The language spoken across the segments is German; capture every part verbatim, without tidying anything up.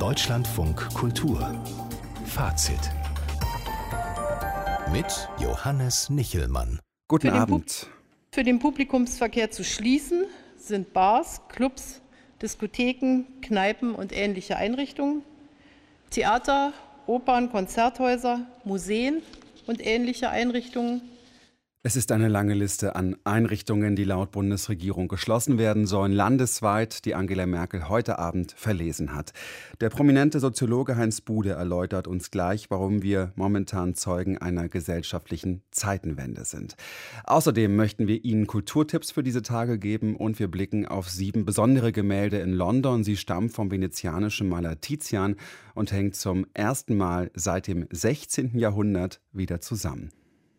Deutschlandfunk Kultur Fazit mit Johannes Nichelmann. Guten Für den Abend. Pub- Für den Publikumsverkehr zu schließen sind Bars, Clubs, Diskotheken, Kneipen und ähnliche Einrichtungen, Theater, Opern, Konzerthäuser, Museen und ähnliche Einrichtungen. Es ist eine lange Liste an Einrichtungen, die laut Bundesregierung geschlossen werden sollen, landesweit, die Angela Merkel heute Abend verlesen hat. Der prominente Soziologe Heinz Bude erläutert uns gleich, warum wir momentan Zeugen einer gesellschaftlichen Zeitenwende sind. Außerdem möchten wir Ihnen Kulturtipps für diese Tage geben und wir blicken auf sieben besondere Gemälde in London. Sie stammen vom venezianischen Maler Tizian und hängen zum ersten Mal seit dem sechzehnten Jahrhundert wieder zusammen.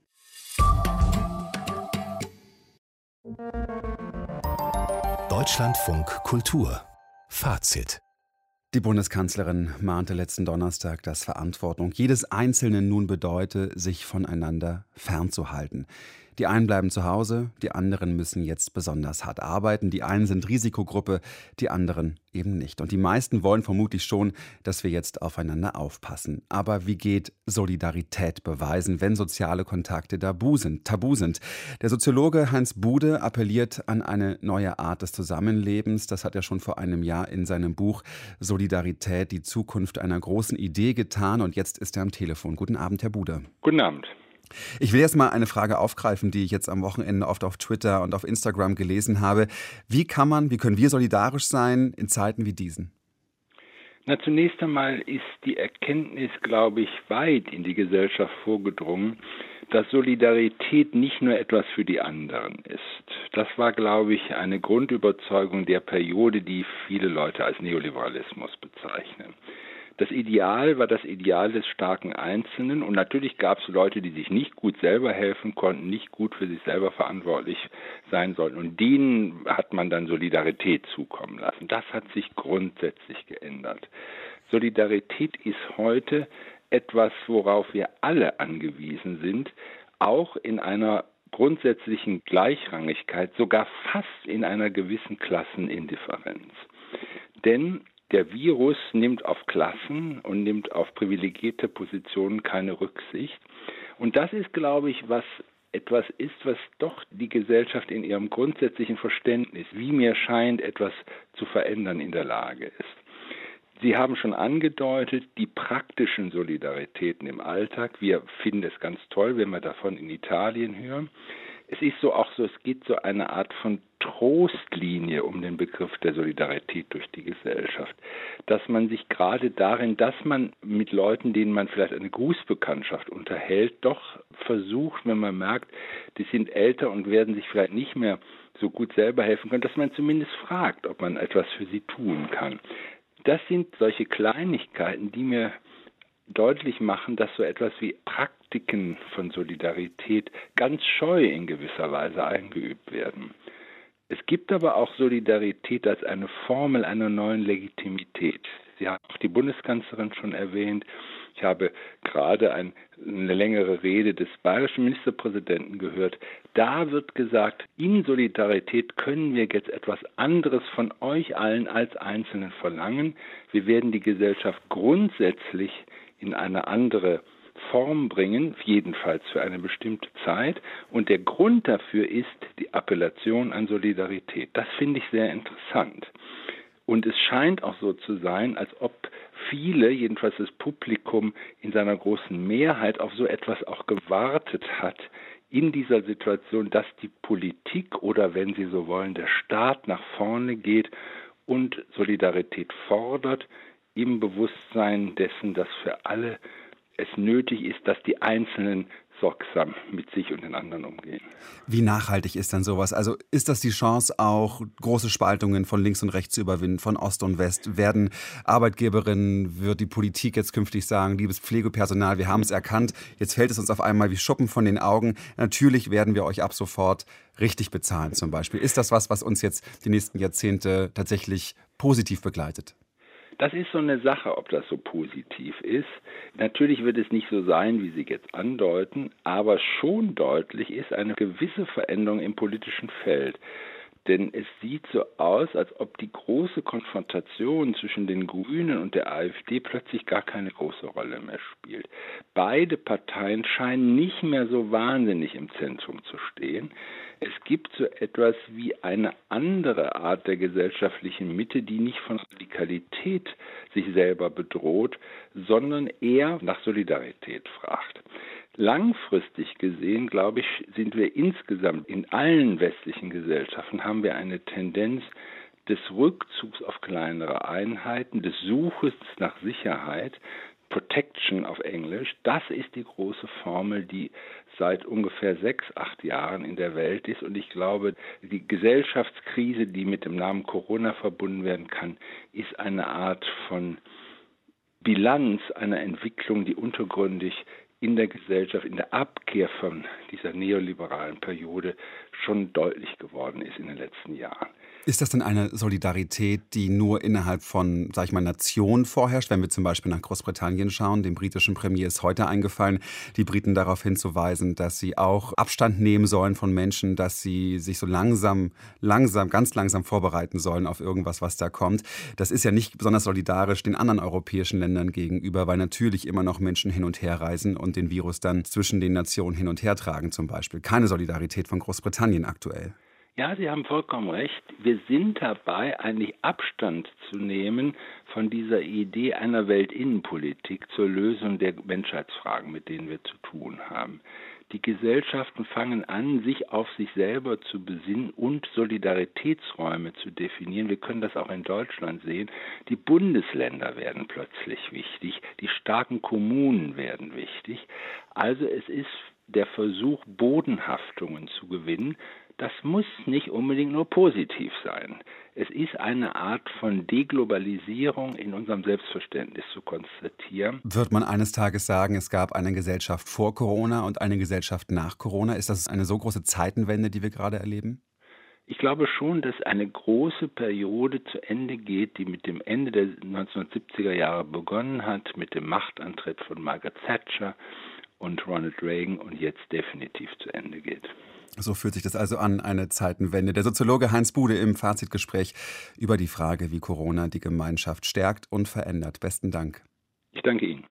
Deutschlandfunk Kultur Fazit. Die Bundeskanzlerin mahnte letzten Donnerstag, dass Verantwortung jedes Einzelnen nun bedeute, sich voneinander fernzuhalten. Die einen bleiben zu Hause, die anderen müssen jetzt besonders hart arbeiten. Die einen sind Risikogruppe, die anderen eben nicht. Und die meisten wollen vermutlich schon, dass wir jetzt aufeinander aufpassen. Aber wie geht Solidarität beweisen, wenn soziale Kontakte tabu sind? Tabu sind? Der Soziologe Heinz Bude appelliert an eine neue Art des Zusammenlebens. Das hat er schon vor einem Jahr in seinem Buch Solidarität, die Zukunft einer großen Idee getan. Und jetzt ist er am Telefon. Guten Abend, Herr Bude. Guten Abend. Ich will jetzt mal eine Frage aufgreifen, die ich jetzt am Wochenende oft auf Twitter und auf Instagram gelesen habe. Wie kann man, wie können wir solidarisch sein in Zeiten wie diesen? Na, zunächst einmal ist die Erkenntnis, glaube ich, weit in die Gesellschaft vorgedrungen, dass Solidarität nicht nur etwas für die anderen ist. Das war, glaube ich, eine Grundüberzeugung der Periode, die viele Leute als Neoliberalismus bezeichnen. Das Ideal war das Ideal des starken Einzelnen und natürlich gab es Leute, die sich nicht gut selber helfen konnten, nicht gut für sich selber verantwortlich sein sollten und denen hat man dann Solidarität zukommen lassen. Das hat sich grundsätzlich geändert. Solidarität ist heute etwas, worauf wir alle angewiesen sind, auch in einer grundsätzlichen Gleichrangigkeit, sogar fast in einer gewissen Klassenindifferenz. Denn der Virus nimmt auf Klassen und nimmt auf privilegierte Positionen keine Rücksicht. Und das ist, glaube ich, was etwas ist, was doch die Gesellschaft in ihrem grundsätzlichen Verständnis, wie mir scheint, etwas zu verändern in der Lage ist. Sie haben schon angedeutet, die praktischen Solidaritäten im Alltag. Wir finden es ganz toll, wenn wir davon in Italien hören. Es ist so auch so, es geht so eine Art von Trostlinie um den Begriff der Solidarität durch die Gesellschaft, dass man sich gerade darin, dass man mit Leuten, denen man vielleicht eine Grußbekanntschaft unterhält, doch versucht, wenn man merkt, die sind älter und werden sich vielleicht nicht mehr so gut selber helfen können, dass man zumindest fragt, ob man etwas für sie tun kann. Das sind solche Kleinigkeiten, die mir deutlich machen, dass so etwas wie Praktiken von Solidarität ganz scheu in gewisser Weise eingeübt werden. Es gibt aber auch Solidarität als eine Formel einer neuen Legitimität. Sie haben auch die Bundeskanzlerin schon erwähnt. Ich habe gerade ein, eine längere Rede des bayerischen Ministerpräsidenten gehört. Da wird gesagt, in Solidarität können wir jetzt etwas anderes von euch allen als Einzelnen verlangen. Wir werden die Gesellschaft grundsätzlich in eine andere Form bringen, jedenfalls für eine bestimmte Zeit. Und der Grund dafür ist die Appellation an Solidarität. Das finde ich sehr interessant. Und es scheint auch so zu sein, als ob viele, jedenfalls das Publikum in seiner großen Mehrheit, auf so etwas auch gewartet hat, in dieser Situation, dass die Politik oder, wenn Sie so wollen, der Staat nach vorne geht und Solidarität fordert, im Bewusstsein dessen, dass für alle es nötig ist, dass die Einzelnen sorgsam mit sich und den anderen umgehen. Wie nachhaltig ist dann sowas? Also ist das die Chance, auch große Spaltungen von links und rechts zu überwinden, von Ost und West? Werden Arbeitgeberinnen, wird die Politik jetzt künftig sagen, liebes Pflegepersonal, wir haben es erkannt, jetzt fällt es uns auf einmal wie Schuppen von den Augen. Natürlich werden wir euch ab sofort richtig bezahlen zum Beispiel. Ist das was, was uns jetzt die nächsten Jahrzehnte tatsächlich positiv begleitet? Das ist so eine Sache, ob das so positiv ist. Natürlich wird es nicht so sein, wie Sie jetzt andeuten, aber schon deutlich ist eine gewisse Veränderung im politischen Feld. Denn es sieht so aus, als ob die große Konfrontation zwischen den Grünen und der AfD plötzlich gar keine große Rolle mehr spielt. Beide Parteien scheinen nicht mehr so wahnsinnig im Zentrum zu stehen. Es gibt so etwas wie eine andere Art der gesellschaftlichen Mitte, die nicht von Radikalität sich selber bedroht, sondern eher nach Solidarität fragt. Langfristig gesehen, glaube ich, sind wir insgesamt in allen westlichen Gesellschaften, haben wir eine Tendenz des Rückzugs auf kleinere Einheiten, des Suchens nach Sicherheit, Protection auf Englisch. Das ist die große Formel, die seit ungefähr sechs, acht Jahren in der Welt ist. Und ich glaube, die Gesellschaftskrise, die mit dem Namen Corona verbunden werden kann, ist eine Art von Bilanz einer Entwicklung, die untergründig in der Gesellschaft, in der Abkehr von dieser neoliberalen Periode schon deutlich geworden ist in den letzten Jahren. Ist das denn eine Solidarität, die nur innerhalb von, sag ich mal, Nationen vorherrscht? Wenn wir zum Beispiel nach Großbritannien schauen, dem britischen Premier ist heute eingefallen, die Briten darauf hinzuweisen, dass sie auch Abstand nehmen sollen von Menschen, dass sie sich so langsam, langsam, ganz langsam vorbereiten sollen auf irgendwas, was da kommt. Das ist ja nicht besonders solidarisch den anderen europäischen Ländern gegenüber, weil natürlich immer noch Menschen hin und her reisen und den Virus dann zwischen den Nationen hin und her tragen zum Beispiel. Keine Solidarität von Großbritannien aktuell. Ja, Sie haben vollkommen recht. Wir sind dabei, eigentlich Abstand zu nehmen von dieser Idee einer Weltinnenpolitik zur Lösung der Menschheitsfragen, mit denen wir zu tun haben. Die Gesellschaften fangen an, sich auf sich selber zu besinnen und Solidaritätsräume zu definieren. Wir können das auch in Deutschland sehen. Die Bundesländer werden plötzlich wichtig, die starken Kommunen werden wichtig. Also es ist der Versuch, Bodenhaftungen zu gewinnen. Das muss nicht unbedingt nur positiv sein. Es ist eine Art von Deglobalisierung in unserem Selbstverständnis zu konstatieren. Wird man eines Tages sagen, es gab eine Gesellschaft vor Corona und eine Gesellschaft nach Corona? Ist das eine so große Zeitenwende, die wir gerade erleben? Ich glaube schon, dass eine große Periode zu Ende geht, die mit dem Ende der neunzehnhundertsiebziger Jahre begonnen hat, mit dem Machtantritt von Margaret Thatcher und Ronald Reagan und jetzt definitiv zu Ende geht. So fühlt sich das also an, eine Zeitenwende. Der Soziologe Heinz Bude im Fazitgespräch über die Frage, wie Corona die Gemeinschaft stärkt und verändert. Besten Dank. Ich danke Ihnen.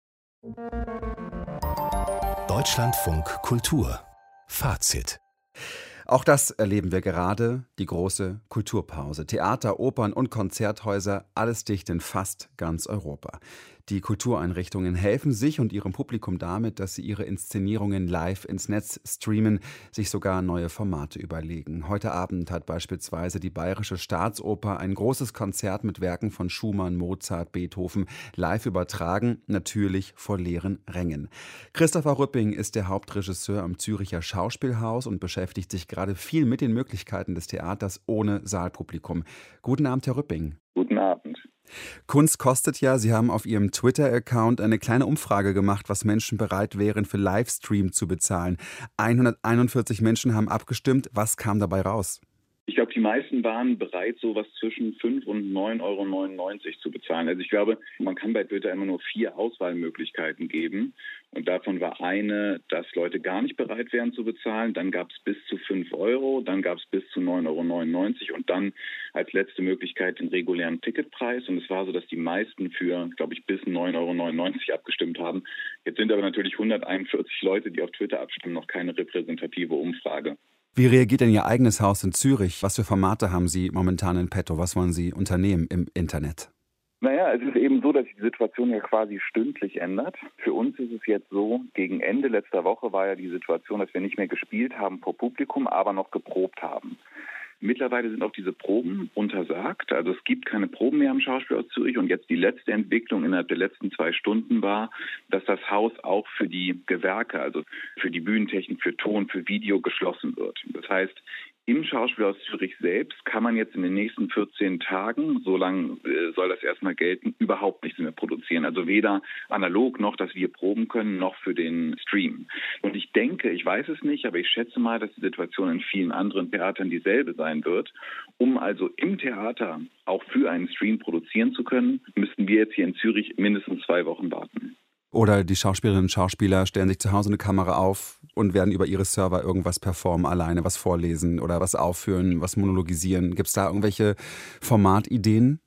Deutschlandfunk Kultur. Fazit. Auch das erleben wir gerade, die große Kulturpause. Theater, Opern und Konzerthäuser, alles dicht in fast ganz Europa. Die Kultureinrichtungen helfen sich und ihrem Publikum damit, dass sie ihre Inszenierungen live ins Netz streamen, sich sogar neue Formate überlegen. Heute Abend hat beispielsweise die Bayerische Staatsoper ein großes Konzert mit Werken von Schumann, Mozart, Beethoven live übertragen, natürlich vor leeren Rängen. Christopher Rüpping ist der Hauptregisseur am Züricher Schauspielhaus und beschäftigt sich gerade viel mit den Möglichkeiten des Theaters ohne Saalpublikum. Guten Abend, Herr Rüpping. Guten Abend. Kunst kostet ja. Sie haben auf Ihrem Twitter-Account eine kleine Umfrage gemacht, was Menschen bereit wären, für Livestream zu bezahlen. hunderteinundvierzig Menschen haben abgestimmt. Was kam dabei raus? Ich glaube, die meisten waren bereit, sowas zwischen fünf und neun Euro neunundneunzig zu bezahlen. Also ich glaube, man kann bei Twitter immer nur vier Auswahlmöglichkeiten geben. Und davon war eine, dass Leute gar nicht bereit wären zu bezahlen. Dann gab es bis zu fünf Euro, dann gab es bis zu neun Euro neunundneunzig und dann als letzte Möglichkeit den regulären Ticketpreis. Und es war so, dass die meisten für, glaube ich, bis neun Euro neunundneunzig abgestimmt haben. Jetzt sind aber natürlich hunderteinundvierzig Leute, die auf Twitter abstimmen, noch keine repräsentative Umfrage. Wie reagiert denn Ihr eigenes Haus in Zürich? Was für Formate haben Sie momentan in petto? Was wollen Sie unternehmen im Internet? Naja, es ist eben so, dass sich die Situation ja quasi stündlich ändert. Für uns ist es jetzt so, gegen Ende letzter Woche war ja die Situation, dass wir nicht mehr gespielt haben vor Publikum, aber noch geprobt haben. Mittlerweile sind auch diese Proben untersagt. Also es gibt keine Proben mehr am Schauspielhaus Zürich. Und jetzt die letzte Entwicklung innerhalb der letzten zwei Stunden war, dass das Haus auch für die Gewerke, also für die Bühnentechnik, für Ton, für Video geschlossen wird. Das heißt, im Schauspielhaus Zürich selbst kann man jetzt in den nächsten vierzehn Tagen, so lange äh, soll das erstmal gelten, überhaupt nichts mehr produzieren. Also weder analog noch, dass wir proben können, noch für den Stream. Und ich denke, ich weiß es nicht, aber ich schätze mal, dass die Situation in vielen anderen Theatern dieselbe sein wird. Um also im Theater auch für einen Stream produzieren zu können, müssten wir jetzt hier in Zürich mindestens zwei Wochen warten. Oder die Schauspielerinnen und Schauspieler stellen sich zu Hause eine Kamera auf und werden über ihre Server irgendwas performen, alleine was vorlesen oder was aufführen, was monologisieren. Gibt es da irgendwelche Formatideen?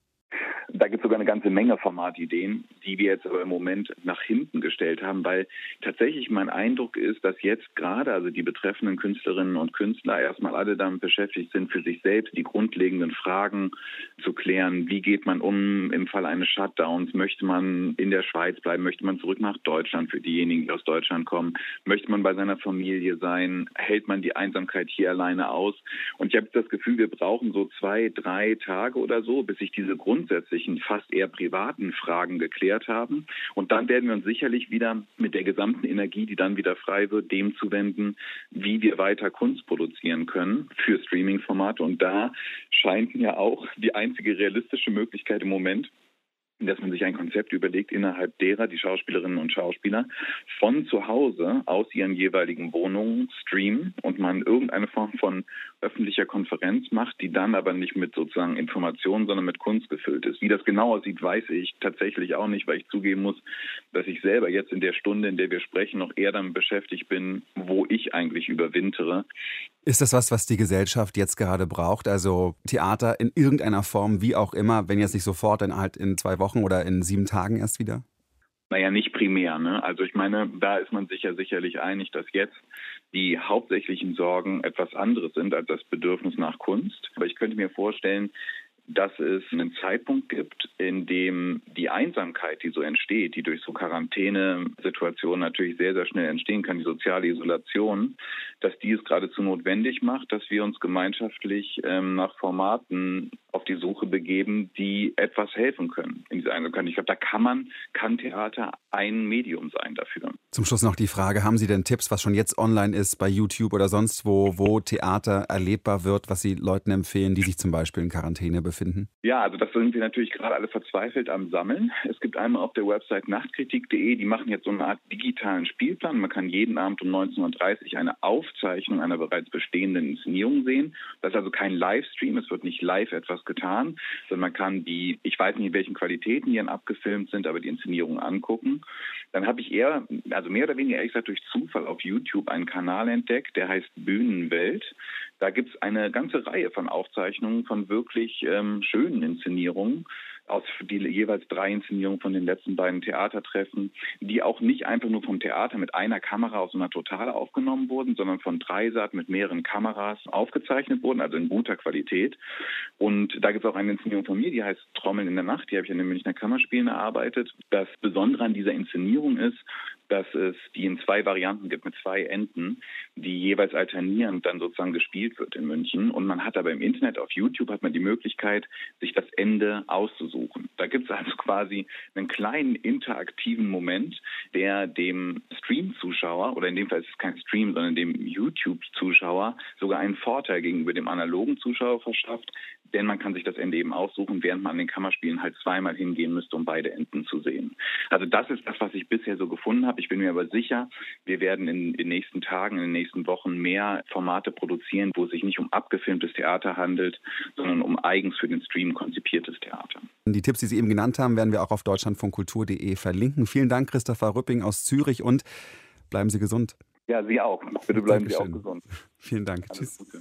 Da gibt es sogar eine ganze Menge Formatideen, die wir jetzt aber im Moment nach hinten gestellt haben, weil tatsächlich mein Eindruck ist, dass jetzt gerade also die betreffenden Künstlerinnen und Künstler erstmal alle damit beschäftigt sind, für sich selbst die grundlegenden Fragen zu klären. Wie geht man um im Fall eines Shutdowns? Möchte man in der Schweiz bleiben? Möchte man zurück nach Deutschland für diejenigen, die aus Deutschland kommen? Möchte man bei seiner Familie sein? Hält man die Einsamkeit hier alleine aus? Und ich habe das Gefühl, wir brauchen so zwei, drei Tage oder so, bis sich diese grundsätzlichen, fast eher privaten Fragen geklärt haben. Und dann werden wir uns sicherlich wieder mit der gesamten Energie, die dann wieder frei wird, dem zuwenden, wie wir weiter Kunst produzieren können für Streaming-Formate. Und da scheint mir auch die einzige realistische Möglichkeit im Moment, dass man sich ein Konzept überlegt, innerhalb derer die Schauspielerinnen und Schauspieler von zu Hause aus ihren jeweiligen Wohnungen streamen und man irgendeine Form von öffentlicher Konferenz macht, die dann aber nicht mit sozusagen Informationen, sondern mit Kunst gefüllt ist. Wie das genau aussieht, weiß ich tatsächlich auch nicht, weil ich zugeben muss, dass ich selber jetzt in der Stunde, in der wir sprechen, noch eher damit beschäftigt bin, wo ich eigentlich überwintere. Ist das was, was die Gesellschaft jetzt gerade braucht? Also Theater in irgendeiner Form, wie auch immer, wenn jetzt nicht sofort, dann halt in zwei Wochen oder in sieben Tagen erst wieder? Naja, nicht primär, ne? Also ich meine, da ist man sich ja sicherlich einig, dass jetzt die hauptsächlichen Sorgen etwas anderes sind als das Bedürfnis nach Kunst. Aber ich könnte mir vorstellen, dass es einen Zeitpunkt gibt, in dem die Einsamkeit, die so entsteht, die durch so Quarantänesituationen natürlich sehr, sehr schnell entstehen kann, die soziale Isolation, dass die es geradezu notwendig macht, dass wir uns gemeinschaftlich ähm, nach Formaten auf die Suche begeben, die etwas helfen können in dieser Einsamkeit. Ich glaube, da kann man, kann Theater ein Medium sein dafür. Zum Schluss noch die Frage, haben Sie denn Tipps, was schon jetzt online ist, bei YouTube oder sonst wo, wo Theater erlebbar wird, was Sie Leuten empfehlen, die sich zum Beispiel in Quarantäne befinden? Ja, also das sind wir natürlich gerade alle verzweifelt am Sammeln. Es gibt einmal auf der Website nachtkritik punkt de, die machen jetzt so eine Art digitalen Spielplan. Man kann jeden Abend um neunzehn Uhr dreißig eine Aufzeichnung einer bereits bestehenden Inszenierung sehen. Das ist also kein Livestream, es wird nicht live etwas getan, sondern man kann die, ich weiß nicht, in welchen Qualitäten die dann abgefilmt sind, aber die Inszenierung angucken. Dann habe ich eher, also mehr oder weniger ehrlich gesagt durch Zufall auf YouTube einen Kanal entdeckt, der heißt Bühnenwelt. Da gibt es eine ganze Reihe von Aufzeichnungen von wirklich ähm, schönen Inszenierungen, aus die jeweils drei Inszenierungen von den letzten beiden Theatertreffen, die auch nicht einfach nur vom Theater mit einer Kamera aus einer Totale aufgenommen wurden, sondern von Dreisat mit mehreren Kameras aufgezeichnet wurden, also in guter Qualität. Und da gibt es auch eine Inszenierung von mir, die heißt Trommeln in der Nacht, die habe ich in den Münchner Kammerspielen erarbeitet. Das Besondere an dieser Inszenierung ist, dass es die in zwei Varianten gibt mit zwei Enden, die jeweils alternierend dann sozusagen gespielt wird in München. Und man hat aber im Internet, auf YouTube, hat man die Möglichkeit, sich das Ende auszusuchen. Da gibt es also quasi einen kleinen interaktiven Moment, der dem Stream-Zuschauer, oder in dem Fall ist es kein Stream, sondern dem YouTube-Zuschauer sogar einen Vorteil gegenüber dem analogen Zuschauer verschafft, denn man kann sich das Ende eben aussuchen, während man an den Kammerspielen halt zweimal hingehen müsste, um beide Enden zu sehen. Also das ist das, was ich bisher so gefunden habe. Ich bin mir aber sicher, wir werden in den nächsten Tagen, in den nächsten Wochen mehr Formate produzieren, wo es sich nicht um abgefilmtes Theater handelt, sondern um eigens für den Stream konzipiertes Theater. Die Tipps, die Sie eben genannt haben, werden wir auch auf deutschlandfunkkultur punkt de verlinken. Vielen Dank, Christopher Rüpping aus Zürich, und bleiben Sie gesund. Ja, Sie auch. Bitte bleiben Dankeschön. Sie auch gesund. Vielen Dank. Alles Tschüss. Gute.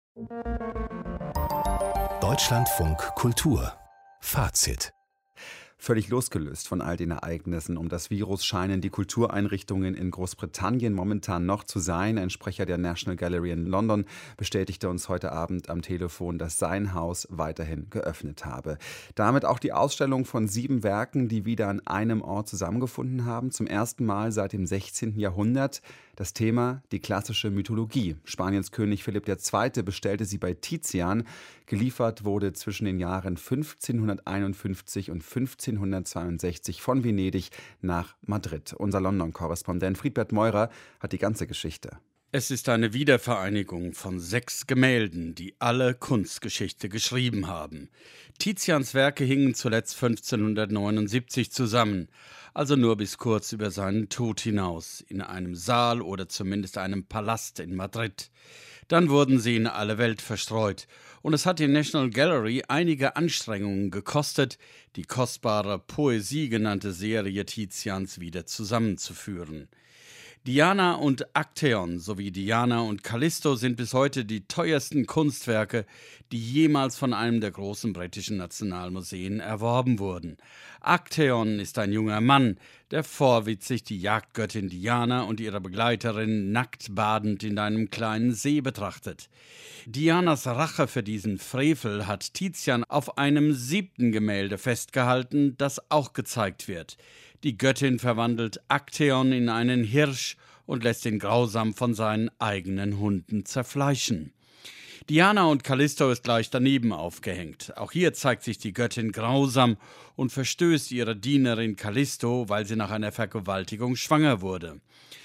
Deutschlandfunk Kultur. Fazit. Völlig losgelöst von all den Ereignissen um das Virus scheinen die Kultureinrichtungen in Großbritannien momentan noch zu sein. Ein Sprecher der National Gallery in London bestätigte uns heute Abend am Telefon, dass sein Haus weiterhin geöffnet habe. Damit auch die Ausstellung von sieben Werken, die wieder an einem Ort zusammengefunden haben. Zum ersten Mal seit dem sechzehnten Jahrhundert. Das Thema die klassische Mythologie. Spaniens König Philipp der Zweite bestellte sie bei Tizian. Geliefert wurde zwischen den Jahren fünfzehnhunderteinundfünfzig und fünfzehnhundertzweiundsechzig von Venedig nach Madrid. Unser London-Korrespondent Friedbert Meurer hat die ganze Geschichte. Es ist eine Wiedervereinigung von sechs Gemälden, die alle Kunstgeschichte geschrieben haben. Tizians Werke hingen zuletzt fünfzehnhundertneunundsiebzig zusammen, also nur bis kurz über seinen Tod hinaus, in einem Saal oder zumindest einem Palast in Madrid. Dann wurden sie in alle Welt verstreut, und es hat die National Gallery einige Anstrengungen gekostet, die kostbare Poesie genannte Serie Tizians wieder zusammenzuführen. Diana und Aktäon sowie Diana und Callisto sind bis heute die teuersten Kunstwerke, die jemals von einem der großen britischen Nationalmuseen erworben wurden. Aktäon ist ein junger Mann, der vorwitzig die Jagdgöttin Diana und ihre Begleiterin nackt badend in einem kleinen See betrachtet. Dianas Rache für diesen Frevel hat Tizian auf einem siebten Gemälde festgehalten, das auch gezeigt wird. Die Göttin verwandelt Aktäon in einen Hirsch und lässt ihn grausam von seinen eigenen Hunden zerfleischen. Diana und Callisto ist gleich daneben aufgehängt. Auch hier zeigt sich die Göttin grausam und verstößt ihre Dienerin Callisto, weil sie nach einer Vergewaltigung schwanger wurde.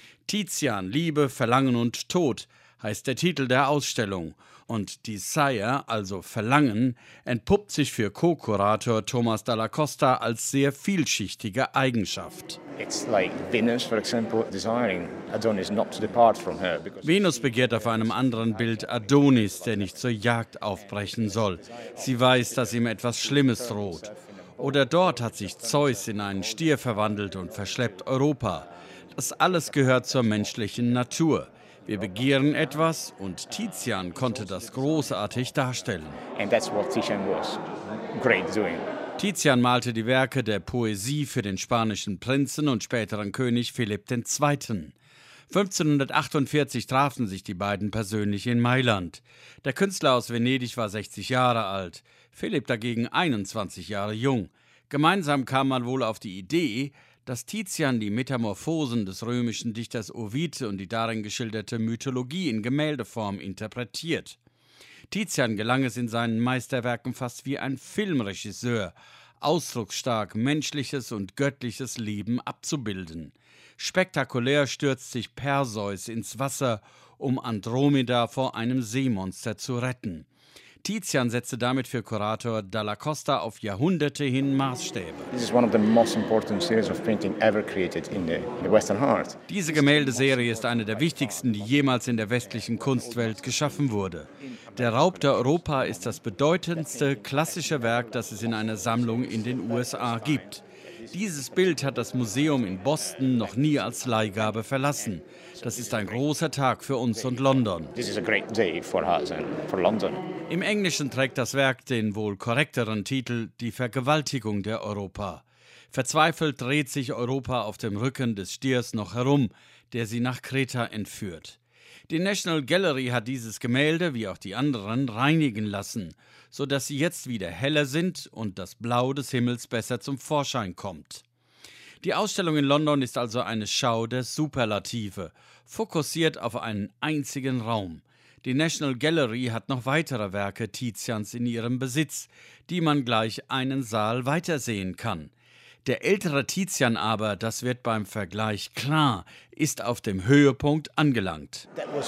Tizian, Liebe, Verlangen und Tod heißt der Titel der Ausstellung. Und Desire, also Verlangen, entpuppt sich für Co-Kurator Thomas Dalla Costa als sehr vielschichtige Eigenschaft. It's like Venus, for example, desiring Adonis not to depart from her. Venus begehrt auf einem anderen Bild Adonis, der nicht zur Jagd aufbrechen soll. Sie weiß, dass ihm etwas Schlimmes droht. Oder dort hat sich Zeus in einen Stier verwandelt und verschleppt Europa. Das alles gehört zur menschlichen Natur. Wir begehren etwas und Tizian konnte das großartig darstellen. And that's what Titian was great doing. Tizian malte die Werke der Poesie für den spanischen Prinzen und späteren König Philipp der Zweite. fünfzehnhundertachtundvierzig trafen sich die beiden persönlich in Mailand. Der Künstler aus Venedig war sechzig Jahre alt, Philipp dagegen einundzwanzig Jahre jung. Gemeinsam kam man wohl auf die Idee, dass Tizian die Metamorphosen des römischen Dichters Ovid und die darin geschilderte Mythologie in Gemäldeform interpretiert. Tizian gelang es in seinen Meisterwerken fast wie ein Filmregisseur, ausdrucksstark menschliches und göttliches Leben abzubilden. Spektakulär stürzt sich Perseus ins Wasser, um Andromeda vor einem Seemonster zu retten. Tizian setzte damit für Kurator Dalla Costa auf Jahrhunderte hin Maßstäbe. This is one of the most important series of printing ever created in the, the Western art. Diese Gemäldeserie ist eine der wichtigsten, die jemals in der westlichen Kunstwelt geschaffen wurde. Der Raub der Europa ist das bedeutendste klassische Werk, das es in einer Sammlung in den U S A gibt. Dieses Bild hat das Museum in Boston noch nie als Leihgabe verlassen. Das ist ein großer Tag für uns und London. This is a great day for us and for London. Im Englischen trägt das Werk den wohl korrekteren Titel »Die Vergewaltigung der Europa«. Verzweifelt dreht sich Europa auf dem Rücken des Stiers noch herum, der sie nach Kreta entführt. Die National Gallery hat dieses Gemälde, wie auch die anderen, reinigen lassen, sodass sie jetzt wieder heller sind und das Blau des Himmels besser zum Vorschein kommt. Die Ausstellung in London ist also eine Schau der Superlative, fokussiert auf einen einzigen Raum. Die National Gallery hat noch weitere Werke Tizians in ihrem Besitz, die man gleich einen Saal weitersehen kann. Der ältere Tizian aber, das wird beim Vergleich klar, ist auf dem Höhepunkt angelangt.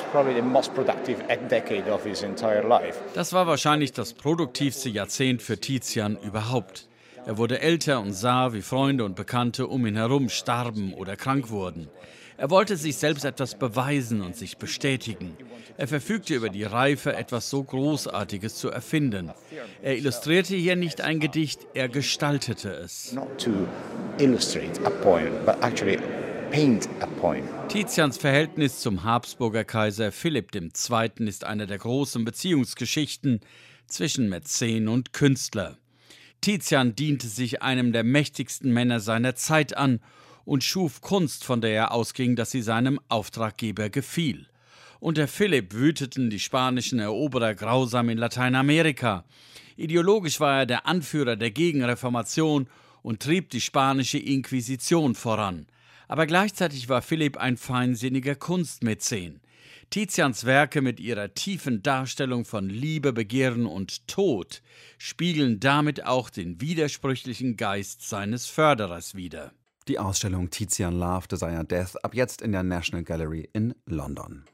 Das war wahrscheinlich das produktivste Jahrzehnt für Tizian überhaupt. Er wurde älter und sah, wie Freunde und Bekannte um ihn herum starben oder krank wurden. Er wollte sich selbst etwas beweisen und sich bestätigen. Er verfügte über die Reife, etwas so Großartiges zu erfinden. Er illustrierte hier nicht ein Gedicht, er gestaltete es. Not to illustrate a poem, but actually paint a poem. Tizians Verhältnis zum Habsburger Kaiser Philipp der Zweite ist eine der großen Beziehungsgeschichten zwischen Mäzen und Künstler. Tizian diente sich einem der mächtigsten Männer seiner Zeit an und schuf Kunst, von der er ausging, dass sie seinem Auftraggeber gefiel. Unter Philipp wüteten die spanischen Eroberer grausam in Lateinamerika. Ideologisch war er der Anführer der Gegenreformation und trieb die spanische Inquisition voran. Aber gleichzeitig war Philipp ein feinsinniger Kunstmäzen. Tizians Werke mit ihrer tiefen Darstellung von Liebe, Begehren und Tod spiegeln damit auch den widersprüchlichen Geist seines Förderers wider. Die Ausstellung Tizian Love, Desire, Death ab jetzt in der National Gallery in London.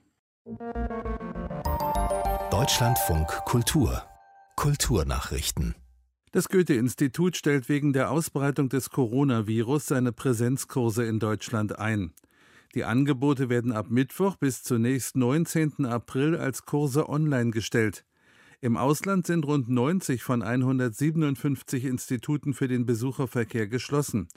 Deutschlandfunk Kultur Kulturnachrichten. Das Goethe-Institut stellt wegen der Ausbreitung des Coronavirus seine Präsenzkurse in Deutschland ein. Die Angebote werden ab Mittwoch bis zunächst neunzehnten April als Kurse online gestellt. Im Ausland sind rund neunzig von hundertsiebenundfünfzig Instituten für den Besucherverkehr geschlossen.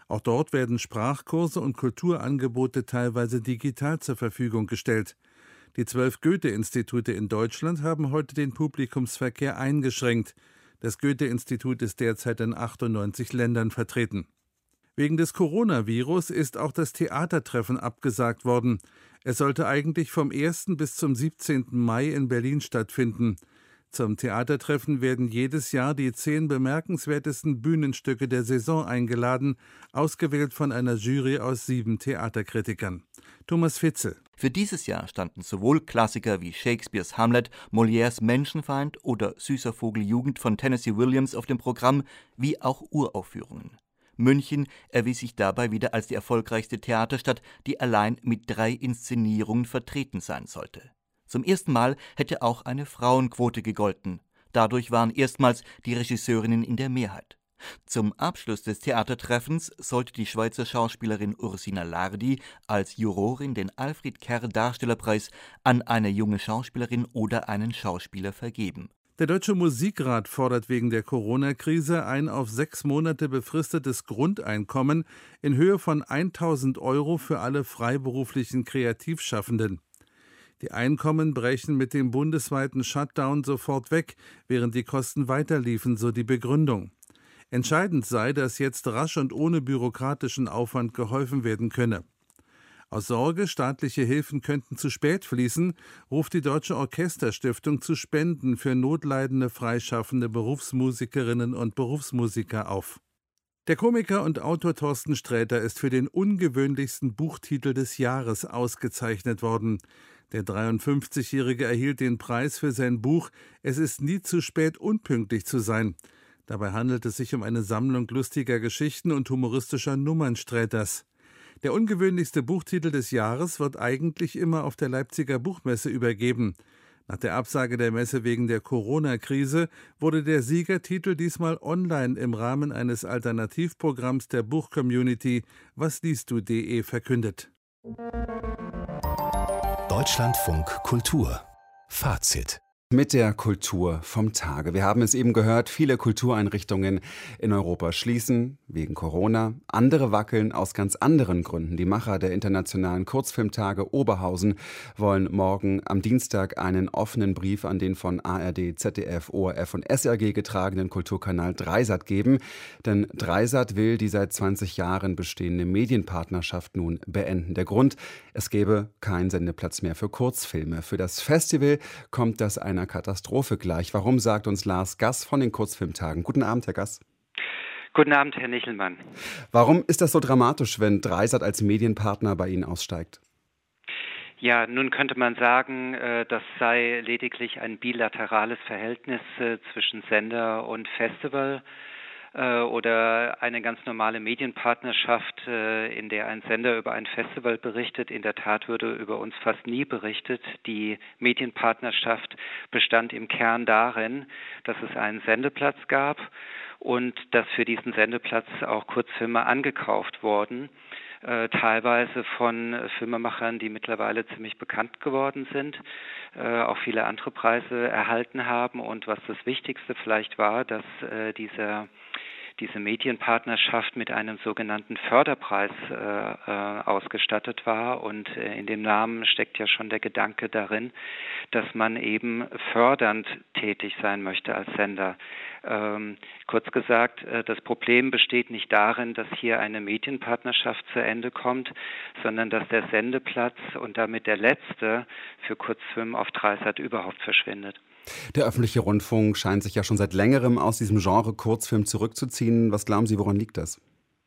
Auch dort werden Sprachkurse und Kulturangebote teilweise digital zur Verfügung gestellt. Die zwölf Goethe-Institute in Deutschland haben heute den Publikumsverkehr eingeschränkt. Das Goethe-Institut ist derzeit in achtundneunzig Ländern vertreten. Wegen des Coronavirus ist auch das Theatertreffen abgesagt worden. Es sollte eigentlich vom ersten bis zum siebzehnten Mai in Berlin stattfinden. Zum Theatertreffen werden jedes Jahr die zehn bemerkenswertesten Bühnenstücke der Saison eingeladen, ausgewählt von einer Jury aus sieben Theaterkritikern. Thomas Fitzel. Für dieses Jahr standen sowohl Klassiker wie Shakespeares Hamlet, Molières Menschenfeind oder Süßer Vogel Jugend von Tennessee Williams auf dem Programm, wie auch Uraufführungen. München erwies sich dabei wieder als die erfolgreichste Theaterstadt, die allein mit drei Inszenierungen vertreten sein sollte. Zum ersten Mal hätte auch eine Frauenquote gegolten. Dadurch waren erstmals die Regisseurinnen in der Mehrheit. Zum Abschluss des Theatertreffens sollte die Schweizer Schauspielerin Ursina Lardi als Jurorin den Alfred Kerr Darstellerpreis an eine junge Schauspielerin oder einen Schauspieler vergeben. Der Deutsche Musikrat fordert wegen der Corona-Krise ein auf sechs Monate befristetes Grundeinkommen in Höhe von tausend Euro für alle freiberuflichen Kreativschaffenden. Die Einkommen brechen mit dem bundesweiten Shutdown sofort weg, während die Kosten weiterliefen, so die Begründung. Entscheidend sei, dass jetzt rasch und ohne bürokratischen Aufwand geholfen werden könne. Aus Sorge, staatliche Hilfen könnten zu spät fließen, ruft die Deutsche Orchesterstiftung zu Spenden für notleidende freischaffende Berufsmusikerinnen und Berufsmusiker auf. Der Komiker und Autor Thorsten Sträter ist für den ungewöhnlichsten Buchtitel des Jahres ausgezeichnet worden. Der dreiundfünfzigjährige erhielt den Preis für sein Buch »Es ist nie zu spät, unpünktlich zu sein«. Dabei handelt es sich um eine Sammlung lustiger Geschichten und humoristischer Nummern Sträters. Der ungewöhnlichste Buchtitel des Jahres wird eigentlich immer auf der Leipziger Buchmesse übergeben. Nach der Absage der Messe wegen der Corona-Krise wurde der Siegertitel diesmal online im Rahmen eines Alternativprogramms der Buchcommunity wasliestdu.de verkündet. Deutschlandfunk Kultur. Fazit. Mit der Kultur vom Tage. Wir haben es eben gehört, viele Kultureinrichtungen in Europa schließen wegen Corona. Andere wackeln aus ganz anderen Gründen. Die Macher der internationalen Kurzfilmtage Oberhausen wollen morgen am Dienstag einen offenen Brief an den von A R D, Z D F, O R F und S R G getragenen Kulturkanal Dreisat geben. Denn Dreisat will die seit zwanzig Jahren bestehende Medienpartnerschaft nun beenden. Der Grund, es gäbe keinen Sendeplatz mehr für Kurzfilme. Für das Festival kommt das ein einer Katastrophe gleich. Warum, sagt uns Lars Gass von den Kurzfilmtagen. Guten Abend, Herr Gass. Guten Abend, Herr Nichelmann. Warum ist das so dramatisch, wenn Dreisat als Medienpartner bei Ihnen aussteigt? Ja, nun könnte man sagen, das sei lediglich ein bilaterales Verhältnis zwischen Sender und Festival oder eine ganz normale Medienpartnerschaft, in der ein Sender über ein Festival berichtet. In der Tat würde über uns fast nie berichtet. Die Medienpartnerschaft bestand im Kern darin, dass es einen Sendeplatz gab und dass für diesen Sendeplatz auch Kurzfilme angekauft wurden. Äh, teilweise von äh, Filmemachern, die mittlerweile ziemlich bekannt geworden sind, äh, auch viele andere Preise erhalten haben. Und was das Wichtigste vielleicht war, dass äh, dieser diese Medienpartnerschaft mit einem sogenannten Förderpreis äh, äh, ausgestattet war. Und äh, in dem Namen steckt ja schon der Gedanke darin, dass man eben fördernd tätig sein möchte als Sender. Ähm, kurz gesagt, äh, das Problem besteht nicht darin, dass hier eine Medienpartnerschaft zu Ende kommt, sondern dass der Sendeplatz und damit der letzte für Kurzfilm auf Dreisat überhaupt verschwindet. Der öffentliche Rundfunk scheint sich ja schon seit längerem aus diesem Genre Kurzfilm zurückzuziehen. Was glauben Sie, woran liegt das?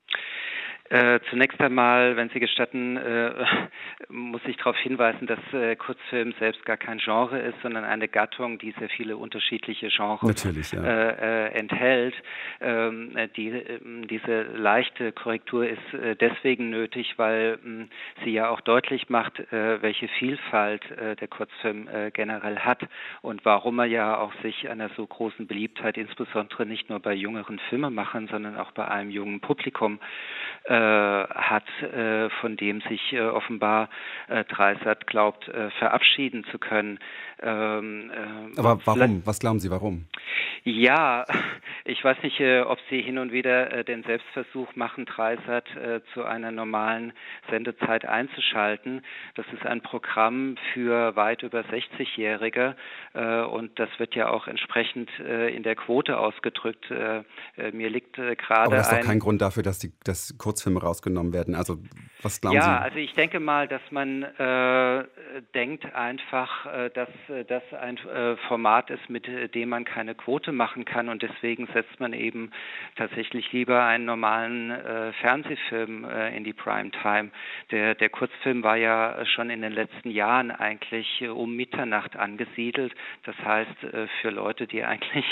Äh, zunächst einmal, wenn Sie gestatten, äh, muss ich darauf hinweisen, dass äh, Kurzfilm selbst gar kein Genre ist, sondern eine Gattung, die sehr viele unterschiedliche Genres Natürlich, ja. äh, äh, enthält. Ähm, die, äh, diese leichte Korrektur ist äh, deswegen nötig, weil äh, sie ja auch deutlich macht, äh, welche Vielfalt äh, der Kurzfilm äh, generell hat und warum er ja auch sich einer so großen Beliebtheit, insbesondere nicht nur bei jüngeren Filmemachern, sondern auch bei einem jungen Publikum äh, hat, äh, von dem sich äh, offenbar äh, Dreisat glaubt, äh, verabschieden zu können. Ähm, äh, Aber warum? Was glauben Sie, warum? Ja, ich weiß nicht, äh, ob Sie hin und wieder äh, den Selbstversuch machen, Dreisat äh, zu einer normalen Sendezeit einzuschalten. Das ist ein Programm für weit über sechzigjährige äh, und das wird ja auch entsprechend äh, in der Quote ausgedrückt. Äh, äh, mir liegt äh, gerade Aber das ist doch ein kein Grund dafür, dass die dass Kurzfilme rausgenommen werden. Also was glauben ja, Sie? Ja, also ich denke mal, dass man äh, denkt einfach, äh, dass äh, das ein äh, Format ist, mit äh, dem man keine Quote machen kann und deswegen setzt man eben tatsächlich lieber einen normalen äh, Fernsehfilm äh, in die Primetime. Der, der Kurzfilm war ja schon in den letzten Jahren eigentlich äh, um Mitternacht angesiedelt. Das heißt, äh, für Leute, die eigentlich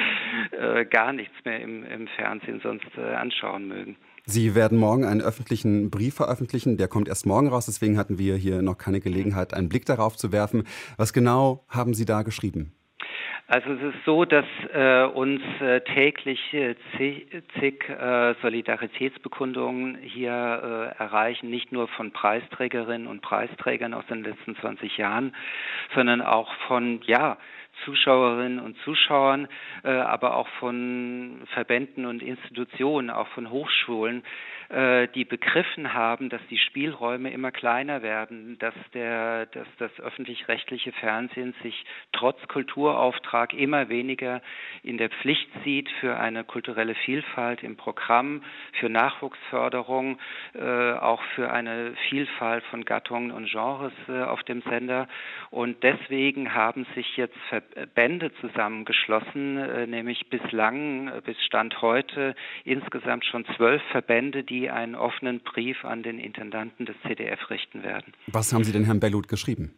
äh, gar nichts mehr im, im Fernsehen sonst äh, anschauen mögen. Sie werden morgen einen öffentlichen Brief veröffentlichen, der kommt erst morgen raus, deswegen hatten wir hier noch keine Gelegenheit, einen Blick darauf zu werfen. Was genau haben Sie da geschrieben? Also es ist so, dass äh, uns äh, täglich äh, zig, zig äh, Solidaritätsbekundungen hier äh, erreichen, nicht nur von Preisträgerinnen und Preisträgern aus den letzten zwanzig Jahren, sondern auch von, ja, Zuschauerinnen und Zuschauern, äh, aber auch von Verbänden und Institutionen, auch von Hochschulen, äh, die begriffen haben, dass die Spielräume immer kleiner werden, dass der, dass das öffentlich-rechtliche Fernsehen sich trotz Kulturauftrag immer weniger in der Pflicht sieht für eine kulturelle Vielfalt im Programm, für Nachwuchsförderung, äh, auch für eine Vielfalt von Gattungen und Genres äh, auf dem Sender. Und deswegen haben sich jetzt Verbände zusammengeschlossen, äh, nämlich bislang, äh, bis Stand heute, insgesamt schon zwölf Verbände, die einen offenen Brief an den Intendanten des Z D F richten werden. Was haben Sie denn Herrn Bellut geschrieben?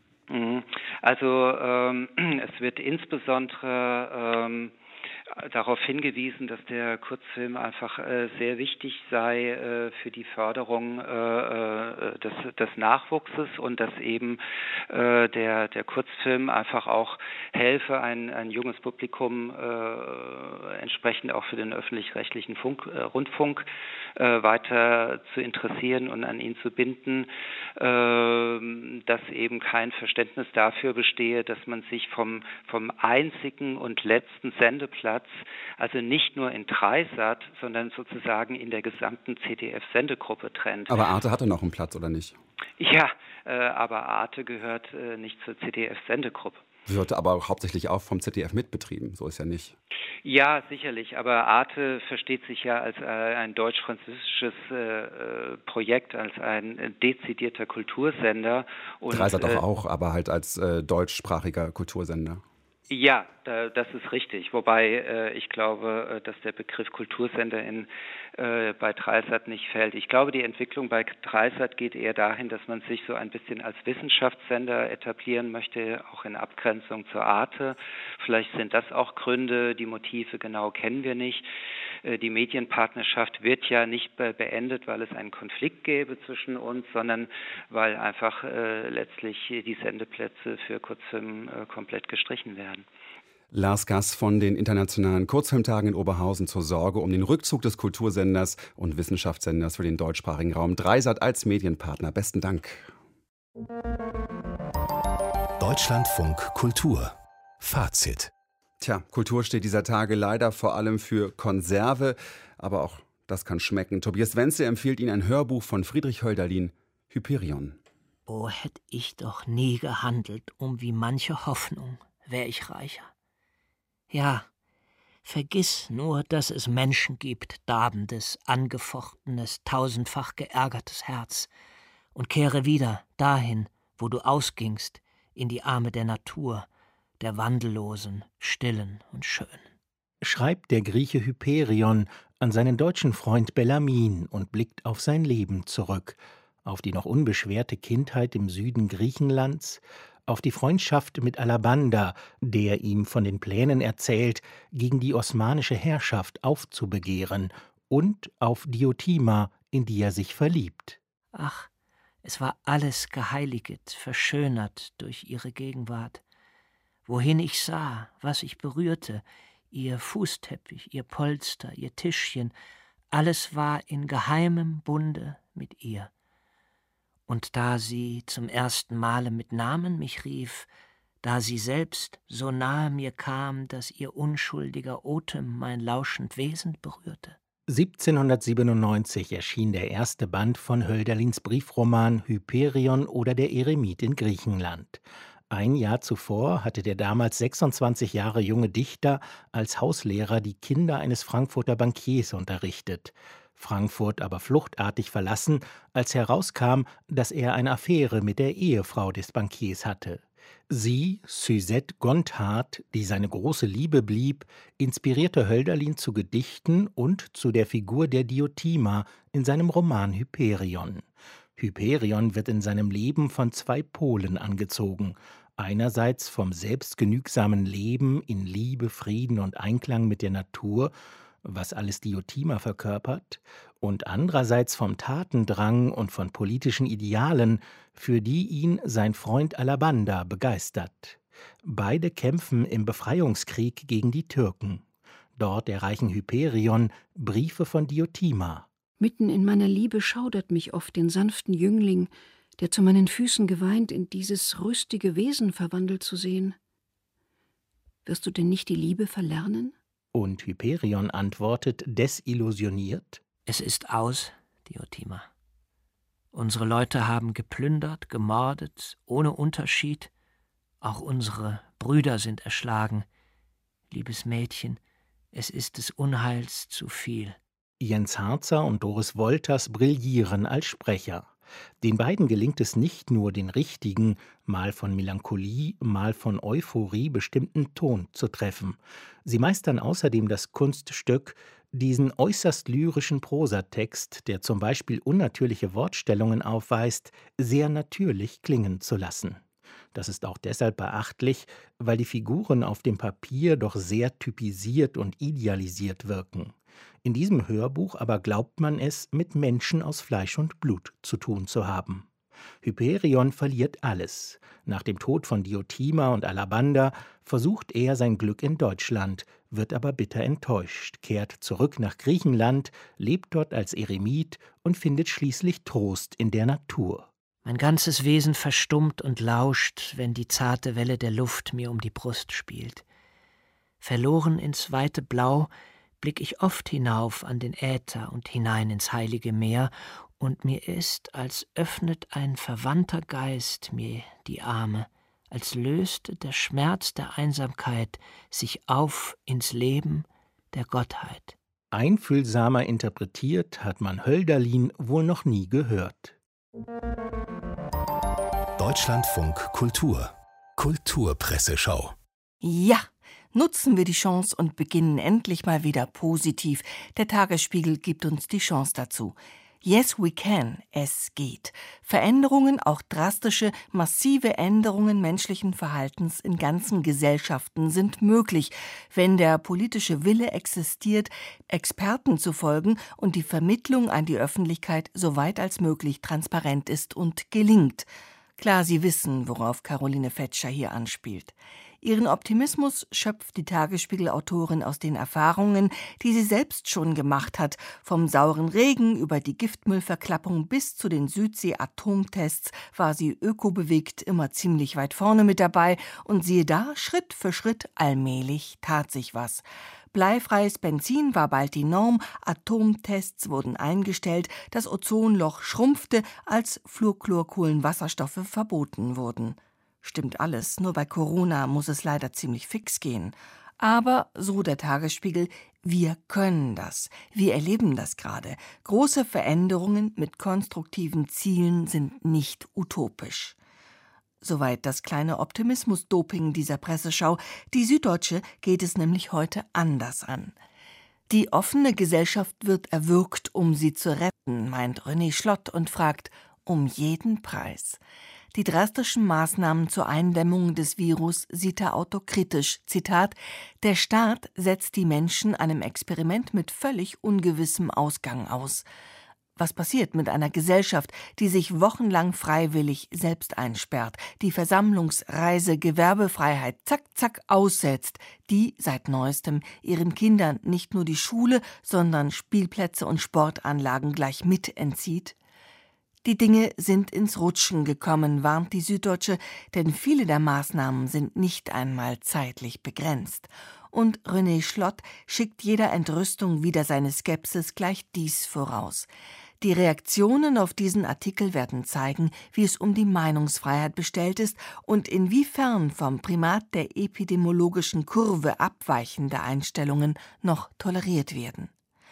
Also ähm, es wird insbesondere ähm, darauf hingewiesen, dass der Kurzfilm einfach äh, sehr wichtig sei äh, für die Förderung äh, des, des Nachwuchses und dass eben äh, der, der Kurzfilm einfach auch helfe, ein, ein junges Publikum äh, entsprechend auch für den öffentlich-rechtlichen Funk, äh, Rundfunk äh, weiter zu interessieren und an ihn zu binden, äh, dass eben kein Verständnis dafür bestehe, dass man sich vom, vom einzigen und letzten Sendeplatz, also nicht nur in Dreisat, sondern sozusagen in der gesamten Z D F-Sendegruppe trennt. Aber Arte hatte noch einen Platz, oder nicht? Ja, äh, aber Arte gehört äh, nicht zur Z D F-Sendegruppe. Wird aber hauptsächlich auch vom Z D F mitbetrieben, so ist ja nicht. Ja, sicherlich, aber Arte versteht sich ja als äh, ein deutsch-französisches äh, Projekt, als ein dezidierter Kultursender. Und, Dreisat doch äh, auch, aber halt als äh, deutschsprachiger Kultursender. Ja, das ist richtig. Wobei äh, ich glaube, dass der Begriff Kultursender in, äh, bei Dreisat nicht fällt. Ich glaube, die Entwicklung bei Dreisat geht eher dahin, dass man sich so ein bisschen als Wissenschaftssender etablieren möchte, auch in Abgrenzung zur Arte. Vielleicht sind das auch Gründe, die Motive genau kennen wir nicht. Äh, die Medienpartnerschaft wird ja nicht be- beendet, weil es einen Konflikt gäbe zwischen uns, sondern weil einfach äh, letztlich die Sendeplätze für Kurzfilm äh, komplett gestrichen werden. Lars Gass von den Internationalen Kurzfilmtagen in Oberhausen zur Sorge um den Rückzug des Kultursenders und Wissenschaftssenders für den deutschsprachigen Raum. Dreisat als Medienpartner. Besten Dank. Deutschlandfunk Kultur. Fazit. Tja, Kultur steht dieser Tage leider vor allem für Konserve, aber auch das kann schmecken. Tobias Wenzel empfiehlt Ihnen ein Hörbuch von Friedrich Hölderlin, Hyperion. Oh, hätt ich doch nie gehandelt, um wie manche Hoffnung, wär ich reicher. Ja, vergiss nur, dass es Menschen gibt, darbendes, angefochtenes, tausendfach geärgertes Herz, und kehre wieder dahin, wo du ausgingst, in die Arme der Natur, der Wandellosen, Stillen und Schönen. Schreibt der Grieche Hyperion an seinen deutschen Freund Bellarmin und blickt auf sein Leben zurück, auf die noch unbeschwerte Kindheit im Süden Griechenlands, auf die Freundschaft mit Alabanda, der ihm von den Plänen erzählt, gegen die osmanische Herrschaft aufzubegehren, und auf Diotima, in die er sich verliebt. Ach, es war alles geheiliget, verschönert durch ihre Gegenwart. Wohin ich sah, was ich berührte, ihr Fußteppich, ihr Polster, ihr Tischchen, alles war in geheimem Bunde mit ihr. Und da sie zum ersten Male mit Namen mich rief, da sie selbst so nahe mir kam, dass ihr unschuldiger Otem mein lauschend Wesen berührte. siebzehnhundertsiebenundneunzig erschien der erste Band von Hölderlins Briefroman Hyperion oder der Eremit in Griechenland. Ein Jahr zuvor hatte der damals sechsundzwanzig Jahre junge Dichter als Hauslehrer die Kinder eines Frankfurter Bankiers unterrichtet. Frankfurt aber fluchtartig verlassen, als herauskam, dass er eine Affäre mit der Ehefrau des Bankiers hatte. Sie, Suzette Gontard, die seine große Liebe blieb, inspirierte Hölderlin zu Gedichten und zu der Figur der Diotima in seinem Roman Hyperion. Hyperion wird in seinem Leben von zwei Polen angezogen. Einerseits vom selbstgenügsamen Leben in Liebe, Frieden und Einklang mit der Natur, was alles Diotima verkörpert, und andererseits vom Tatendrang und von politischen Idealen, für die ihn sein Freund Alabanda begeistert. Beide kämpfen im Befreiungskrieg gegen die Türken. Dort erreichen Hyperion Briefe von Diotima. Mitten in meiner Liebe schaudert mich oft den sanften Jüngling, der zu meinen Füßen geweint in dieses rüstige Wesen verwandelt zu sehen. Wirst du denn nicht die Liebe verlernen? Und Hyperion antwortet desillusioniert: Es ist aus, Diotima. Unsere Leute haben geplündert, gemordet, ohne Unterschied. Auch unsere Brüder sind erschlagen. Liebes Mädchen, es ist des Unheils zu viel. Jens Harzer und Doris Wolters brillieren als Sprecher. Den beiden gelingt es nicht nur, den richtigen, mal von Melancholie, mal von Euphorie bestimmten Ton zu treffen. Sie meistern außerdem das Kunststück, diesen äußerst lyrischen Prosatext, der zum Beispiel unnatürliche Wortstellungen aufweist, sehr natürlich klingen zu lassen. Das ist auch deshalb beachtlich, weil die Figuren auf dem Papier doch sehr typisiert und idealisiert wirken. In diesem Hörbuch aber glaubt man es, mit Menschen aus Fleisch und Blut zu tun zu haben. Hyperion verliert alles. Nach dem Tod von Diotima und Alabanda versucht er sein Glück in Deutschland, wird aber bitter enttäuscht, kehrt zurück nach Griechenland, lebt dort als Eremit und findet schließlich Trost in der Natur. Mein ganzes Wesen verstummt und lauscht, wenn die zarte Welle der Luft mir um die Brust spielt. Verloren ins weite Blau blick ich oft hinauf an den Äther und hinein ins heilige Meer, und mir ist, als öffnet ein verwandter Geist mir die Arme, als löste der Schmerz der Einsamkeit sich auf ins Leben der Gottheit. Einfühlsamer interpretiert hat man Hölderlin wohl noch nie gehört. Deutschlandfunk Kultur Kulturpresseschau. Ja, nutzen wir die Chance und beginnen endlich mal wieder positiv. Der Tagesspiegel gibt uns die Chance dazu. Yes, we can. Es geht. Veränderungen, auch drastische, massive Änderungen menschlichen Verhaltens in ganzen Gesellschaften sind möglich, wenn der politische Wille existiert, Experten zu folgen und die Vermittlung an die Öffentlichkeit so weit als möglich transparent ist und gelingt. Klar, Sie wissen, worauf Caroline Fetscher hier anspielt. Ihren Optimismus schöpft die Tagesspiegel-Autorin aus den Erfahrungen, die sie selbst schon gemacht hat, vom sauren Regen über die Giftmüllverklappung bis zu den Südsee-Atomtests war sie ökobewegt immer ziemlich weit vorne mit dabei, und siehe da, Schritt für Schritt, allmählich tat sich was. Bleifreies Benzin war bald die Norm, Atomtests wurden eingestellt, das Ozonloch schrumpfte, als Fluorchlorkohlenwasserstoffe verboten wurden. Stimmt alles, nur bei Corona muss es leider ziemlich fix gehen. Aber, so der Tagesspiegel, wir können das. Wir erleben das gerade. Große Veränderungen mit konstruktiven Zielen sind nicht utopisch. Soweit das kleine Optimismus-Doping dieser Presseschau. Die Süddeutsche geht es nämlich heute anders an. Die offene Gesellschaft wird erwürgt, um sie zu retten, meint René Schlott und fragt, um jeden Preis. Die drastischen Maßnahmen zur Eindämmung des Virus sieht er autokritisch. Zitat: Der Staat setzt die Menschen einem Experiment mit völlig ungewissem Ausgang aus. Was passiert mit einer Gesellschaft, die sich wochenlang freiwillig selbst einsperrt, die Versammlungs-, Reise-, Gewerbefreiheit zack, zack aussetzt, die seit Neuestem ihren Kindern nicht nur die Schule, sondern Spielplätze und Sportanlagen gleich mit entzieht? Die Dinge sind ins Rutschen gekommen, warnt die Süddeutsche, denn viele der Maßnahmen sind nicht einmal zeitlich begrenzt. Und René Schlott schickt jeder Entrüstung wider seine Skepsis gleich dies voraus: Die Reaktionen auf diesen Artikel werden zeigen, wie es um die Meinungsfreiheit bestellt ist und inwiefern vom Primat der epidemiologischen Kurve abweichende Einstellungen noch toleriert werden.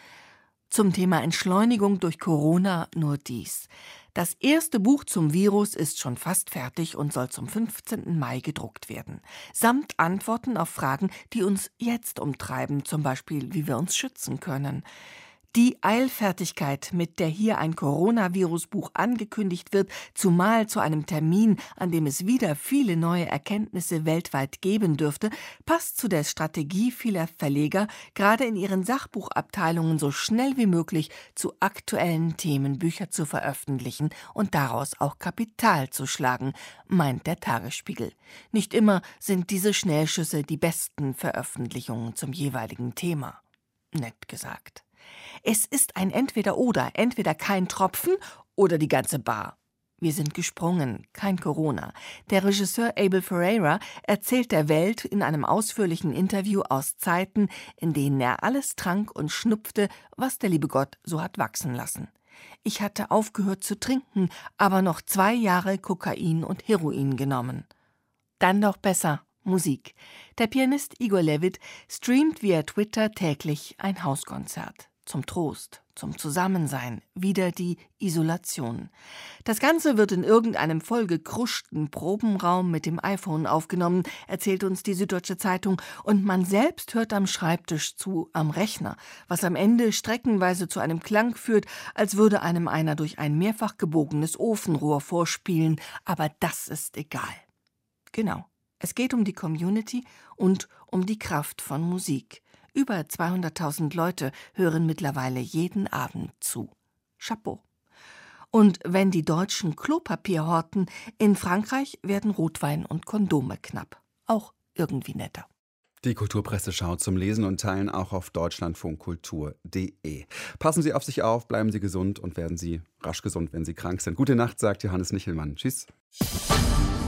Zum Thema Entschleunigung durch Corona nur dies: Das erste Buch zum Virus ist schon fast fertig und soll zum fünfzehnten Mai gedruckt werden. Samt Antworten auf Fragen, die uns jetzt umtreiben, zum Beispiel, wie wir uns schützen können. Die Eilfertigkeit, mit der hier ein Coronavirus-Buch angekündigt wird, zumal zu einem Termin, an dem es wieder viele neue Erkenntnisse weltweit geben dürfte, passt zu der Strategie vieler Verleger, gerade in ihren Sachbuchabteilungen so schnell wie möglich zu aktuellen Themen Bücher zu veröffentlichen und daraus auch Kapital zu schlagen, meint der Tagesspiegel. Nicht immer sind diese Schnellschüsse die besten Veröffentlichungen zum jeweiligen Thema. Nett gesagt. Es ist ein Entweder-Oder, entweder kein Tropfen oder die ganze Bar. Wir sind gesprungen, kein Corona. Der Regisseur Abel Ferreira erzählt der Welt in einem ausführlichen Interview aus Zeiten, in denen er alles trank und schnupfte, was der liebe Gott so hat wachsen lassen. Ich hatte aufgehört zu trinken, aber noch zwei Jahre Kokain und Heroin genommen. Dann doch besser Musik. Der Pianist Igor Levit streamt via Twitter täglich ein Hauskonzert. Zum Trost, zum Zusammensein, wieder die Isolation. Das Ganze wird in irgendeinem vollgekruschten Probenraum mit dem iPhone aufgenommen, erzählt uns die Süddeutsche Zeitung, und man selbst hört am Schreibtisch zu, am Rechner, was am Ende streckenweise zu einem Klang führt, als würde einem einer durch ein mehrfach gebogenes Ofenrohr vorspielen, aber das ist egal. Genau, es geht um die Community und um die Kraft von Musik. Über zweihunderttausend Leute hören mittlerweile jeden Abend zu. Chapeau. Und wenn die Deutschen Klopapier horten, in Frankreich werden Rotwein und Kondome knapp. Auch irgendwie netter. Die Kulturpresseschau zum Lesen und Teilen auch auf deutschlandfunkkultur punkt de. Passen Sie auf sich auf, bleiben Sie gesund und werden Sie rasch gesund, wenn Sie krank sind. Gute Nacht, sagt Johannes Nichelmann. Tschüss.